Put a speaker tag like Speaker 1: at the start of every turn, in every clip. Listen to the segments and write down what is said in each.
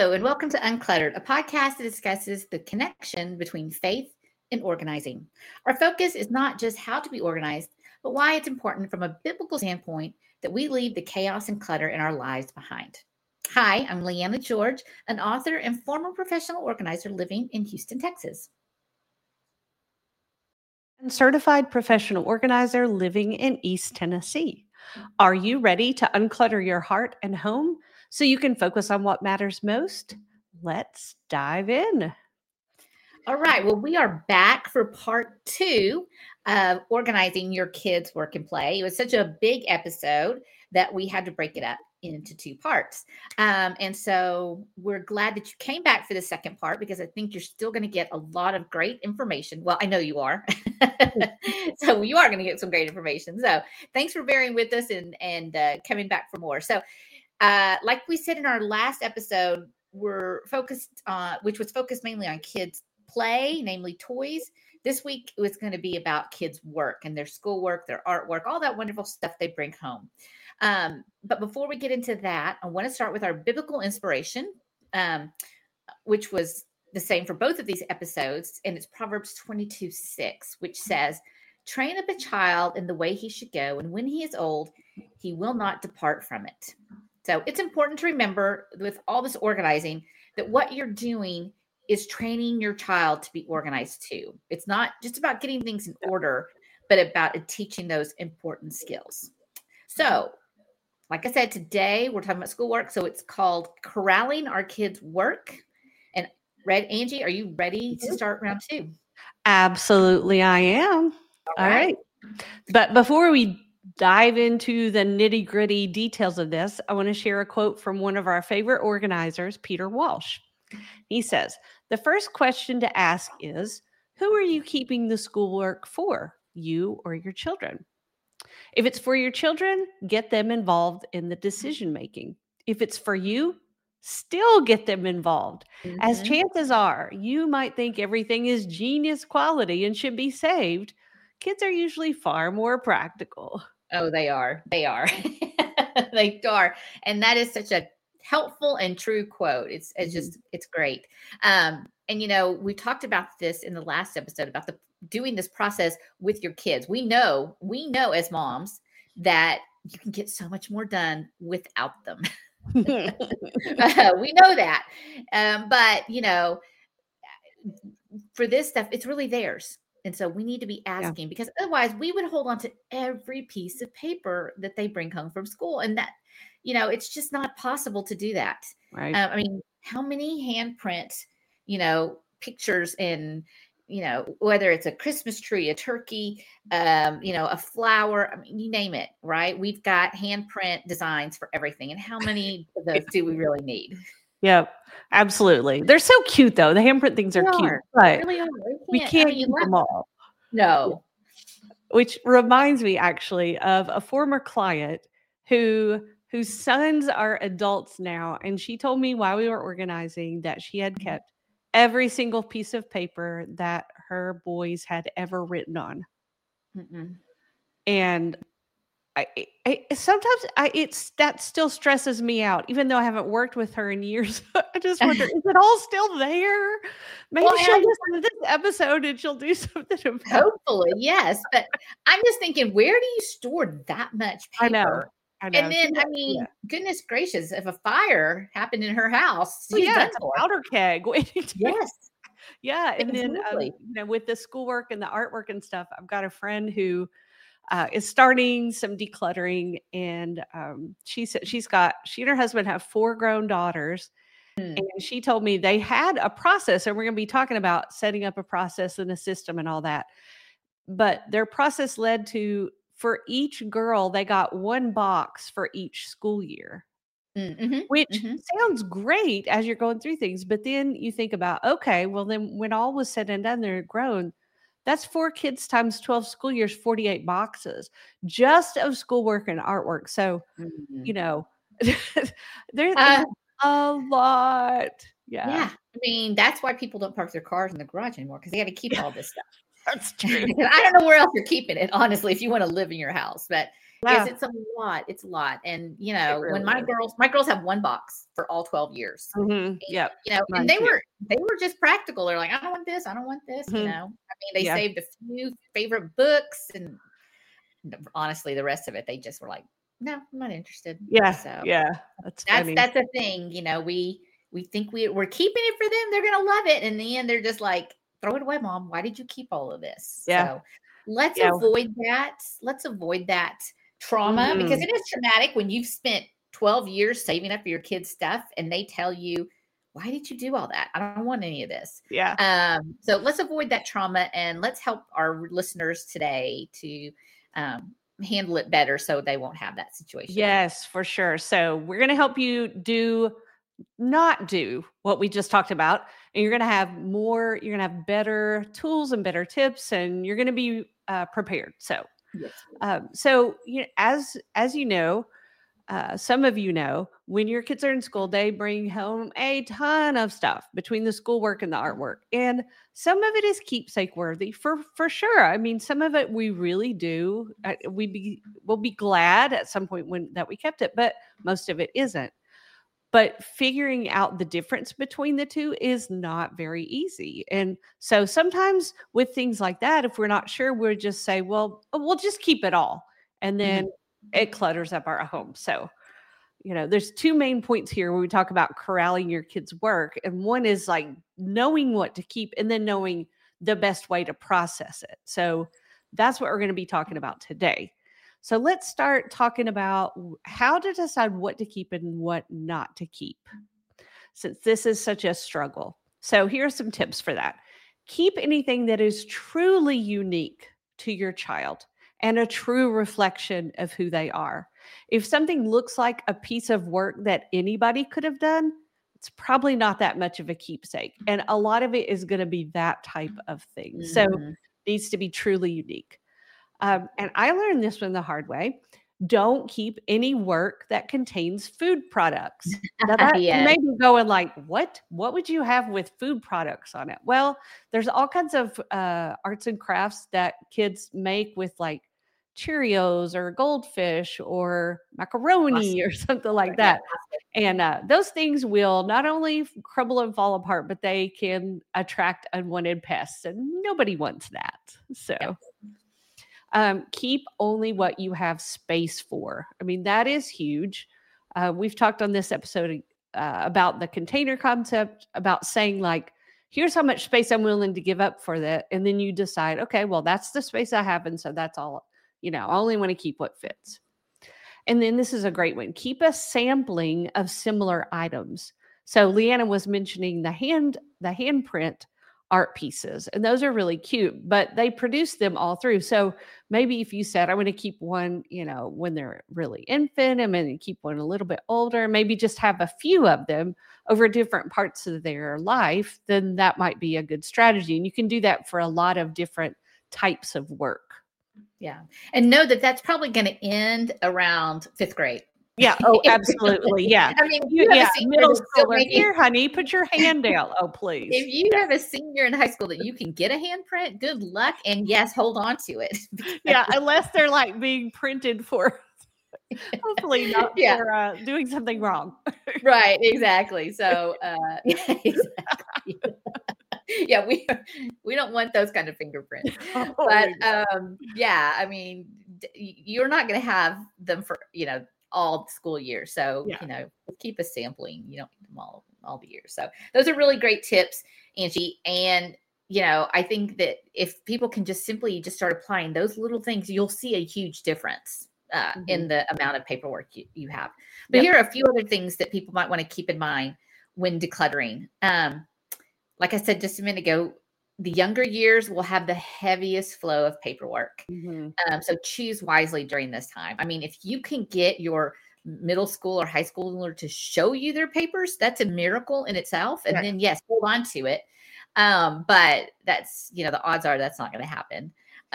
Speaker 1: Hello, and welcome to Uncluttered, a podcast that discusses the connection between faith and organizing. Our focus is not just how to be organized, but why it's important from a biblical standpoint that we leave the chaos and clutter in our lives behind. Hi, I'm Leanna George, an author and former professional organizer living in Houston, Texas.
Speaker 2: And certified professional organizer living in East Tennessee. Are you ready to unclutter your heart and home so you can focus on what matters most? Let's dive in.
Speaker 1: All right. Well, we are back for part 2 of organizing your kids' work and play. It was such a big episode that we had to break it up into 2 parts. And so we're glad that you came back for the second part because I think you're still going to get a lot of great information. Well, I know you are. So you are going to get some great information. So thanks for bearing with us and coming back for more. So like we said in our last episode, we're focused on, which was focused mainly on kids' play, namely toys. This week it was going to be about kids' work and their schoolwork, their artwork, all that wonderful stuff they bring home. But before we get into that, I want to start with our biblical inspiration, which was the same for both of these episodes. And it's Proverbs 22:6, which says, "Train up a child in the way he should go, and when he is old, he will not depart from it." So it's important to remember with all this organizing that what you're doing is training your child to be organized too. It's not just about getting things in order, but about teaching those important skills. So, like I said, today we're talking about schoolwork. So it's called Corralling Our Kids' Work. And Angie, are you ready to start round 2?
Speaker 2: Absolutely, I am. All right. But before we dive into the nitty-gritty details of this, I want to share a quote from one of our favorite organizers, Peter Walsh. He says, "The first question to ask is, who are you keeping the schoolwork for, you or your children? If it's for your children, get them involved in the decision making. If it's for you, still get them involved. As chances are, you might think everything is genius quality and should be saved. Kids are usually far more practical."
Speaker 1: Oh, they are. They are. They are. And that is such a helpful and true quote. It's great. And we talked about this in the last episode about doing this process with your kids. We know as moms that you can get so much more done without them. We know that. But for this stuff, it's really theirs. And so we need to be asking because otherwise we would hold on to every piece of paper that they bring home from school. And that, it's just not possible to do that.
Speaker 2: Right.
Speaker 1: I mean, how many handprint, pictures in, whether it's a Christmas tree, a turkey, a flower, I mean, you name it, right? We've got handprint designs for everything. And how many of those do we really need?
Speaker 2: Yep, absolutely. They're so cute, though. The handprint things are cute, but
Speaker 1: really are.
Speaker 2: We can't keep them all.
Speaker 1: No.
Speaker 2: Which reminds me, actually, of a former client whose sons are adults now, and she told me while we were organizing that she had kept every single piece of paper that her boys had ever written on. And sometimes that still stresses me out, even though I haven't worked with her in years. I just wonder, is it all still there? Maybe she'll listen to this episode and she'll do something about it.
Speaker 1: Hopefully, yes. But I'm just thinking, where do you store that much paper?
Speaker 2: I know.
Speaker 1: And then, goodness gracious, if a fire happened in her house,
Speaker 2: it's a powder keg waiting to
Speaker 1: yes.
Speaker 2: Yeah. And then, with the schoolwork and the artwork and stuff, I've got a friend who is starting some decluttering, and she said she and her husband have 4 grown daughters, and she told me they had a process, and we're going to be talking about setting up a process and a system and all that. But their process led to, for each girl, they got 1 box for each school year, which sounds great as you're going through things. But then you think about, okay, well then when all was said and done, they're grown. That's 4 kids times 12 school years, 48 boxes just of schoolwork and artwork. So, there's a lot.
Speaker 1: Yeah. I mean, that's why people don't park their cars in the garage anymore, because they got to keep all this stuff.
Speaker 2: That's true.
Speaker 1: I don't know where else you're keeping it, honestly, if you want to live in your house. But Yes, it's a lot. It's a lot. And,
Speaker 2: Really
Speaker 1: when my girls have one box for all 12 years. And,
Speaker 2: Yep.
Speaker 1: and they were just practical. They're like, I don't want this. I don't want this. I mean, they saved a few favorite books, and honestly, the rest of it, they just were like, no, I'm not interested.
Speaker 2: Yeah.
Speaker 1: So
Speaker 2: yeah. That's
Speaker 1: a thing. We think we're keeping it for them. They're going to love it. In the end, they're just like, throw it away, Mom. Why did you keep all of this?
Speaker 2: Yeah.
Speaker 1: So let's avoid that. Let's avoid that trauma, because it is traumatic when you've spent 12 years saving up for your kids' stuff and they tell you, why did you do all that? I don't want any of this.
Speaker 2: Yeah.
Speaker 1: So let's avoid that trauma, and let's help our listeners today to handle it better so they won't have that situation.
Speaker 2: Yes, for sure. So we're going to help you not do what we just talked about, and you're going to have better tools and better tips, and you're going to be prepared. So, as you know, some of you know, when your kids are in school, they bring home a ton of stuff between the schoolwork and the artwork. And some of it is keepsake worthy for sure. I mean, some of it we really do. We'll be glad at some point that we kept it, but most of it isn't. But figuring out the difference between the two is not very easy. And so sometimes with things like that, if we're not sure, we'll just say, well, we'll just keep it all. And then it clutters up our home. So, there's two main points here when we talk about corralling your kids' work. And one is like knowing what to keep and then knowing the best way to process it. So that's what we're going to be talking about today. So let's start talking about how to decide what to keep and what not to keep, since this is such a struggle. So here are some tips for that. Keep anything that is truly unique to your child and a true reflection of who they are. If something looks like a piece of work that anybody could have done, it's probably not that much of a keepsake. And a lot of it is going to be that type of thing. So it needs to be truly unique. And I learned this one the hard way. Don't keep any work that contains food products. Now that you may be going like, what would you have with food products on it? Well, there's all kinds of arts and crafts that kids make with like Cheerios or goldfish or macaroni or something like that. And those things will not only crumble and fall apart, but they can attract unwanted pests, and nobody wants that. So keep only what you have space for. I mean, that is huge. We've talked on this episode about the container concept, about saying like, here's how much space I'm willing to give up for that. And then you decide, okay, well, that's the space I have. And so that's all, I only want to keep what fits. And then this is a great one. Keep a sampling of similar items. So Leanna was mentioning the handprint art pieces, and those are really cute, but they produce them all through. So maybe if you said, I want to keep one, when they're really infant, and then keep one a little bit older, maybe just have a few of them over different parts of their life, then that might be a good strategy. And you can do that for a lot of different types of work.
Speaker 1: Yeah. And know that that's probably going to end around 5th grade.
Speaker 2: Yeah. Oh, absolutely. Yeah.
Speaker 1: I mean,
Speaker 2: middle schooler, here, honey, put your hand down. Oh, please.
Speaker 1: If you have a senior in high school that you can get a handprint, good luck. And yes, hold on to it.
Speaker 2: Yeah. Unless they're like being printed for, hopefully not for doing something wrong.
Speaker 1: Right. Exactly. So, exactly. Yeah, we don't want those kind of fingerprints. But I mean, you're not going to have them for, all school year. So, keep a sampling. You don't need them all the years. So those are really great tips, Angie. And, I think that if people can just simply start applying those little things, you'll see a huge difference in the amount of paperwork you have. But here are a few other things that people might want to keep in mind when decluttering. Like I said just a minute ago, the younger years will have the heaviest flow of paperwork. So choose wisely during this time. I mean, if you can get your middle school or high schooler to show you their papers, that's a miracle in itself. And then, yes, hold on to it. But that's, the odds are that's not going to happen.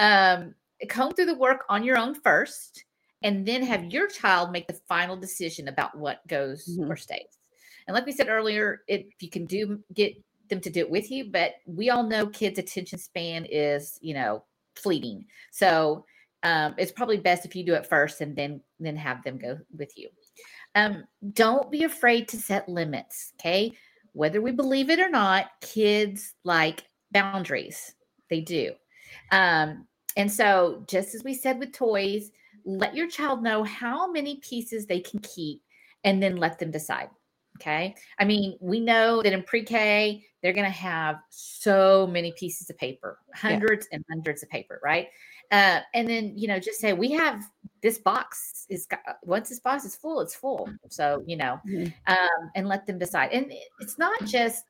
Speaker 1: Comb through the work on your own first, and then have your child make the final decision about what goes or stays. And like we said earlier, if you can get them to do it with you, but we all know kids' attention span is, fleeting. So It's probably best if you do it first and then have them go with you. Don't be afraid to set limits. Okay. Whether we believe it or not, kids like boundaries. They do. And so, just as we said with toys, let your child know how many pieces they can keep and then let them decide. Okay. I mean, we know that in pre-K, they're going to have so many pieces of paper, hundreds and hundreds of paper, right? And then, just say, we have this box once this box is full, it's full. So, and let them decide. And it's not just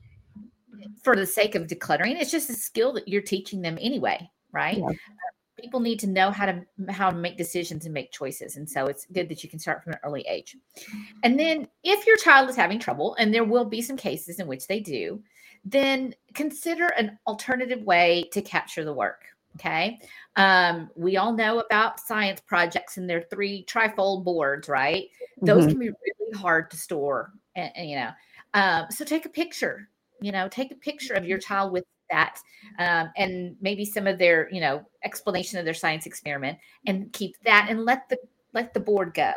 Speaker 1: for the sake of decluttering. It's just a skill that you're teaching them anyway, right? Yeah. People need to know how to make decisions and make choices. And so it's good that you can start from an early age. And then if your child is having trouble, and there will be some cases in which they do, then consider an alternative way to capture the work. Okay. We all know about science projects and their 3 trifold boards, right? Those can be really hard to store. And so take a picture, take a picture of your child with that, and maybe some of their, explanation of their science experiment, and keep that and let the board go.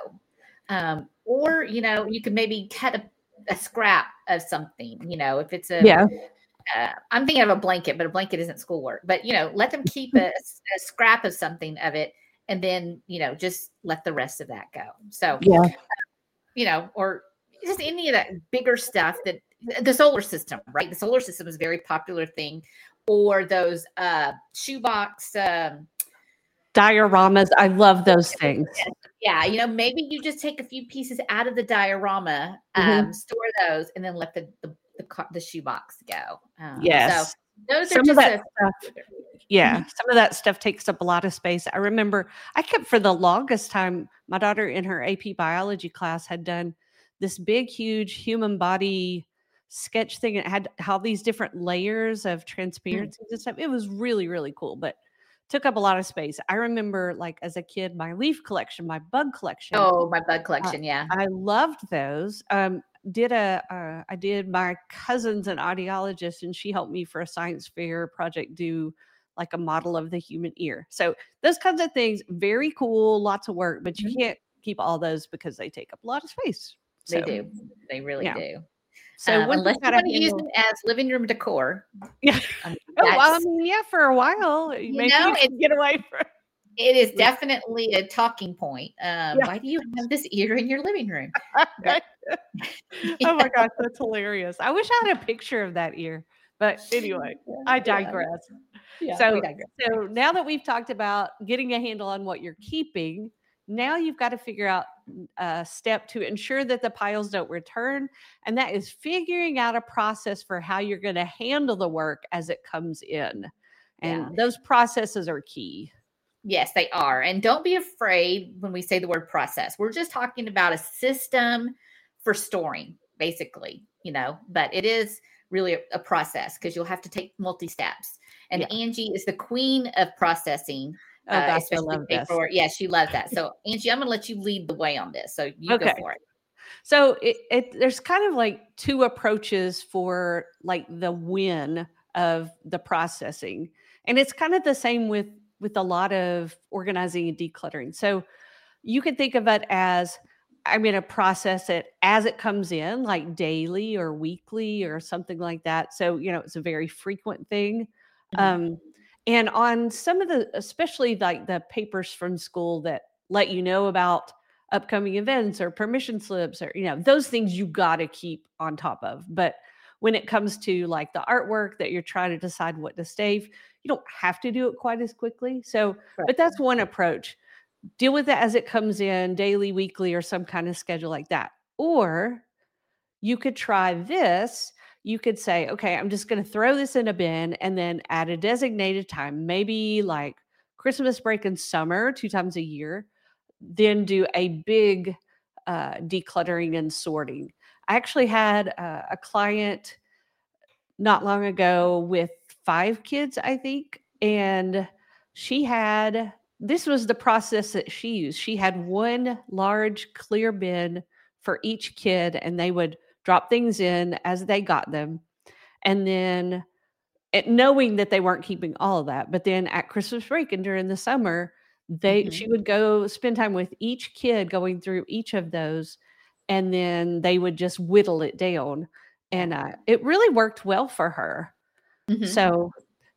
Speaker 1: Or, you can maybe cut a scrap of something, if it's I'm thinking of a blanket, but a blanket isn't schoolwork, but, let them keep a scrap of something of it, and then, just let the rest of that go. So, or just any of that bigger stuff that the solar system, right? The solar system is a very popular thing, or those shoebox
Speaker 2: dioramas. I love those things.
Speaker 1: Yeah. Maybe you just take a few pieces out of the diorama, store those, and then let the shoebox go.
Speaker 2: Yes.
Speaker 1: So those are just
Speaker 2: stuff. Yeah. Some of that stuff takes up a lot of space. I remember I kept, for the longest time, my daughter in her AP biology class had done this big, huge human body sketch thing. It had all these different layers of transparencies and stuff. It was really, really cool, but took up a lot of space. I remember, like, as a kid, my leaf collection, my bug collection.
Speaker 1: Oh, my bug collection. Yeah.
Speaker 2: I loved those. I did my cousin's an audiologist, and she helped me for a science fair project do like a model of the human ear. So those kinds of things, very cool, lots of work, but you can't keep all those because they take up a lot of space.
Speaker 1: So, they do. They really do.
Speaker 2: So
Speaker 1: unless you want to use them as living room decor.
Speaker 2: Yeah. For a while, maybe you can get away from.
Speaker 1: It is definitely a talking point. Why do you have this ear in your living room? But,
Speaker 2: oh my gosh, that's hilarious. I wish I had a picture of that ear. But anyway, I digress.
Speaker 1: Yeah,
Speaker 2: so now that we've talked about getting a handle on what you're keeping, now you've got to figure out a step to ensure that the piles don't return. And that is figuring out a process for how you're going to handle the work as it comes in. And those processes are key.
Speaker 1: Yes, they are. And don't be afraid when we say the word process. We're just talking about a system for storing, basically, but it is really a process, because you'll have to take multi-steps. And Angie is the queen of processing. Especially paperwork. Yeah, she loves that. So Angie, I'm going to let you lead the way on this. So you go for it.
Speaker 2: So there's kind of like 2 approaches for like the win of the processing. And it's kind of the same with a lot of organizing and decluttering. So you can think of it as, I'm going to process it as it comes in, like daily or weekly or something like that. So, it's a very frequent thing. And on some of the, especially like the papers from school that let you know about upcoming events or permission slips, or, those things you got to keep on top of. But when it comes to like the artwork that you're trying to decide what to save, you don't have to do it quite as quickly. So, but that's one approach. Deal with it as it comes in, daily, weekly, or some kind of schedule like that. Or you could try this. You could say, okay, I'm just going to throw this in a bin, and then at a designated time, maybe like Christmas break and summer, 2 times a year, then do a big decluttering and sorting. I actually had a client not long ago with 5 kids, I think, and this was the process that she used. She had one large clear bin for each kid, and they would drop things in as they got them. And then knowing that they weren't keeping all of that, but then at Christmas break and during the summer, She would go spend time with each kid going through each of those, and then they would just whittle it down. And it really worked well for her. So,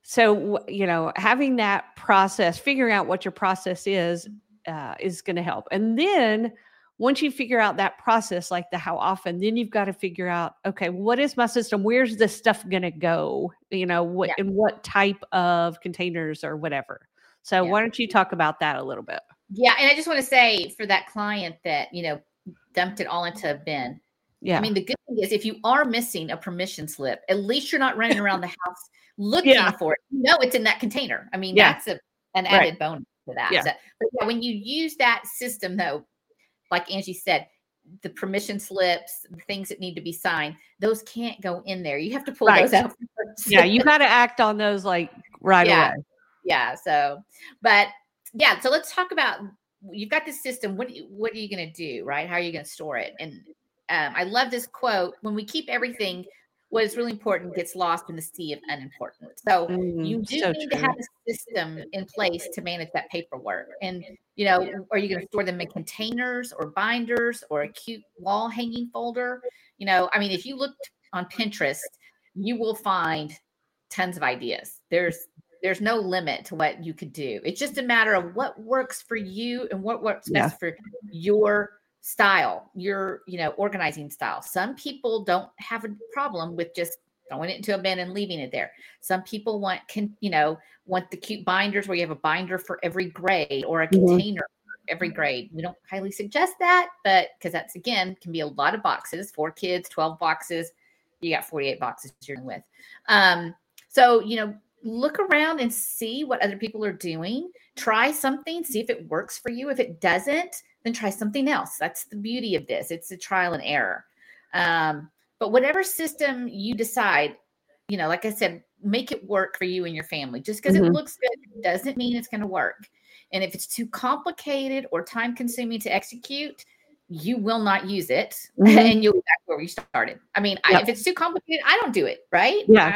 Speaker 2: having that process, figuring out what your process is going to help. And then once you figure out that process, like the how often, then you've got to figure out, okay, what is my system? Where's this stuff going to go? In what type of containers or whatever. So why don't you talk about that a little bit?
Speaker 1: Yeah. And I just want to say for that client that, dumped it all into a bin. Yeah. I mean, the good thing is if you are missing a permission slip, at least you're not running around the house looking for it. It's in that container. I mean, that's an added bonus to that. Yeah. So, but when you use that system, though, like Angie said, the permission slips, the things that need to be signed, those can't go in there. You have to pull those out first.
Speaker 2: Yeah, you got to act on those like right away.
Speaker 1: Yeah. So let's talk about, you've got this system. What are you going to do, right? How are you going to store it? And I love this quote: when we keep everything, what is really important gets lost in the sea of unimportant. So you do need to have a system in place to manage that paperwork. And, are you going to store them in containers or binders or a cute wall hanging folder? If you looked on Pinterest, you will find tons of ideas. There's no limit to what you could do. It's just a matter of what works for you and what works best for your style, your, organizing style. Some people don't have a problem with just throwing it into a bin and leaving it there. Some people want the cute binders where you have a binder for every grade or a container for every grade. We don't highly suggest that, but because that's, again, can be a lot of boxes, 4 kids, 12 boxes. You got 48 boxes you're dealing with. So, look around and see what other people are doing. Try something, see if it works for you. If it doesn't, then try something else. That's the beauty of this. It's a trial and error. But whatever system you decide, like I said, make it work for you and your family. Just because it looks good doesn't mean it's going to work. And if it's too complicated or time consuming to execute, you will not use it and you'll be back where you started. If it's too complicated, I don't do it. Right. Yeah.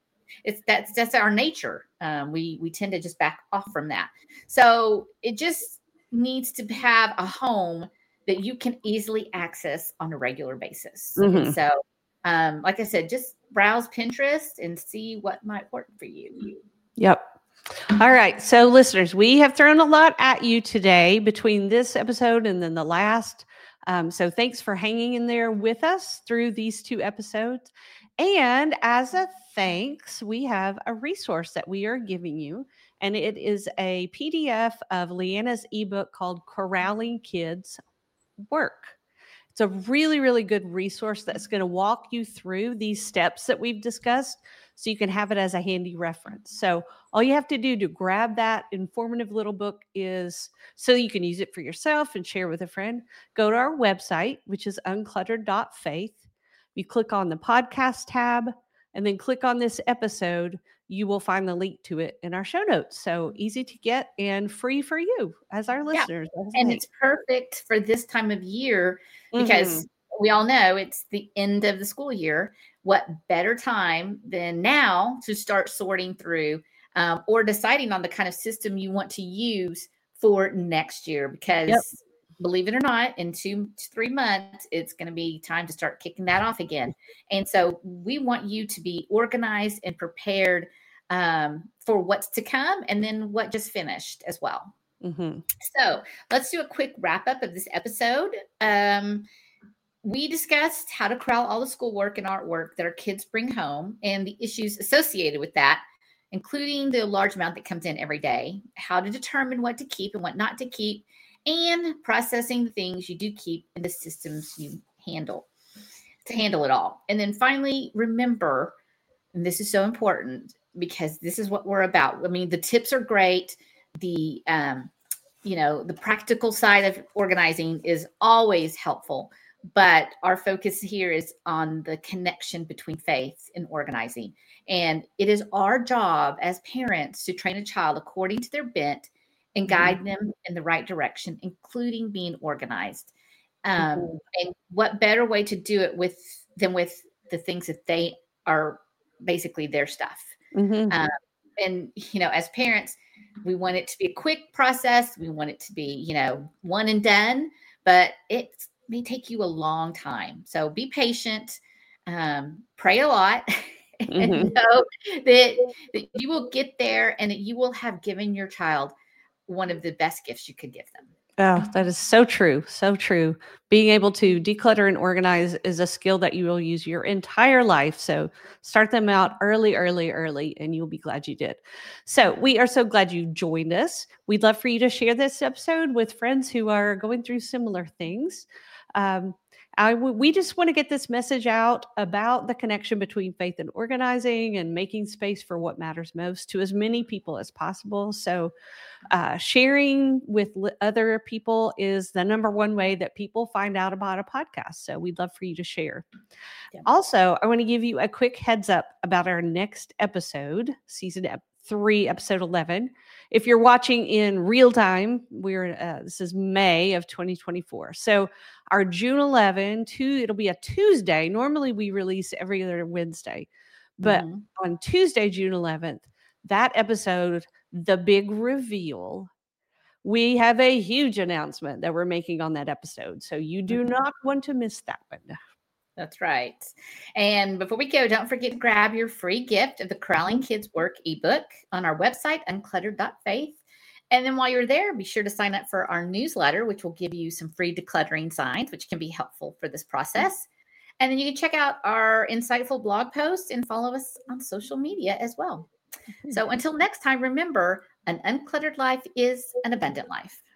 Speaker 1: That's our nature. We tend to just back off from that. So it just needs to have a home that you can easily access on a regular basis. And so, like I said, just browse Pinterest and see what might work for you.
Speaker 2: Yep. All right. So listeners, we have thrown a lot at you today between this episode and then the last. So thanks for hanging in there with us through these 2 episodes. And as a thanks, we have a resource that we are giving you, and it is a PDF of Leanna's ebook called Corralling Kids Work. It's a really, really good resource that's going to walk you through these steps that we've discussed so you can have it as a handy reference. So all you have to do to grab that informative little book is so you can use it for yourself and share with a friend. Go to our website, which is uncluttered.faith. You click on the podcast tab and then click on this episode. You will find the link to it in our show notes. So easy to get and free for you as our listeners.
Speaker 1: Yeah. And it's perfect for this time of year because we all know it's the end of the school year. What better time than now to start sorting through or deciding on the kind of system you want to use for next year? Because believe it or not, in 2 to 3 months, it's going to be time to start kicking that off again. And so we want you to be organized and prepared for what's to come and then what just finished as well. So let's do a quick wrap up of this episode. We discussed how to corral all the schoolwork and artwork that our kids bring home and the issues associated with that, including the large amount that comes in every day, how to determine what to keep and what not to keep, and processing the things you do keep and the systems you handle to handle it all. And then finally, remember, and this is so important because this is what we're about. The tips are great. The practical side of organizing is always helpful, but our focus here is on the connection between faith and organizing. And it is our job as parents to train a child according to their bent and guide them in the right direction, including being organized. And what better way to do it than with the things that they are basically their stuff. And, as parents, We want it to be a quick process. We want it to be, one and done, but it may take you a long time. So be patient, pray a lot, and know that you will get there and that you will have given your child one of the best gifts you could give them.
Speaker 2: Oh, that is so true. So true. Being able to declutter and organize is a skill that you will use your entire life. So start them out early, and you'll be glad you did. So we are so glad you joined us. We'd love for you to share this episode with friends who are going through similar things. We just want to get this message out about the connection between faith and organizing and making space for what matters most to as many people as possible. So sharing with other people is the number one way that people find out about a podcast. So we'd love for you to share. Yeah. Also, I want to give you a quick heads up about our next episode, season 3, episode 11. If you're watching in real time, this is May of 2024. So our June 11, it'll be a Tuesday. Normally we release every other Wednesday, but on Tuesday, June 11th, that episode, the big reveal, we have a huge announcement that we're making on that episode. So you do not want to miss that one.
Speaker 1: That's right. And before we go, don't forget to grab your free gift of the Corralling Kids Work ebook on our website, uncluttered.faith. And then while you're there, be sure to sign up for our newsletter, which will give you some free decluttering signs, which can be helpful for this process. And then you can check out our insightful blog posts and follow us on social media as well. So until next time, remember, an uncluttered life is an abundant life.